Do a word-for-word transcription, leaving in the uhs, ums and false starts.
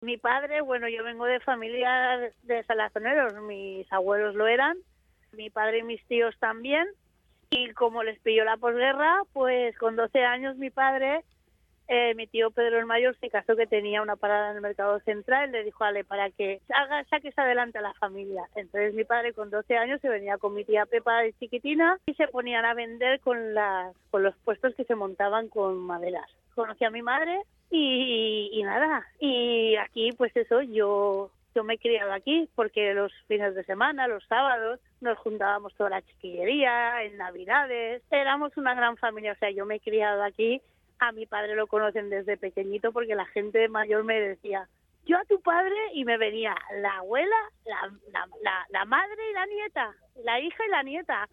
Mi padre, bueno, yo vengo de familia de salazoneros, mis abuelos lo eran, mi padre y mis tíos también, y como les pilló la posguerra, pues con doce años mi padre, eh, mi tío Pedro el Mayor se casó, que tenía una parada en el Mercado Central, le dijo, ale, para que haga, saques adelante a la familia. Entonces mi padre con doce años se venía con mi tía Pepa de chiquitina y se ponían a vender con, las, con los puestos que se montaban con maderas. Conocí a mi madre y, y, y nada, y aquí pues eso, yo... Yo me he criado aquí porque los fines de semana, los sábados, nos juntábamos toda la chiquillería, en Navidades. Éramos una gran familia, o sea, yo me he criado aquí. A mi padre lo conocen desde pequeñito porque la gente mayor me decía, yo a tu padre, y me venía la abuela, la, la, la, la madre y la nieta, la hija y la nieta.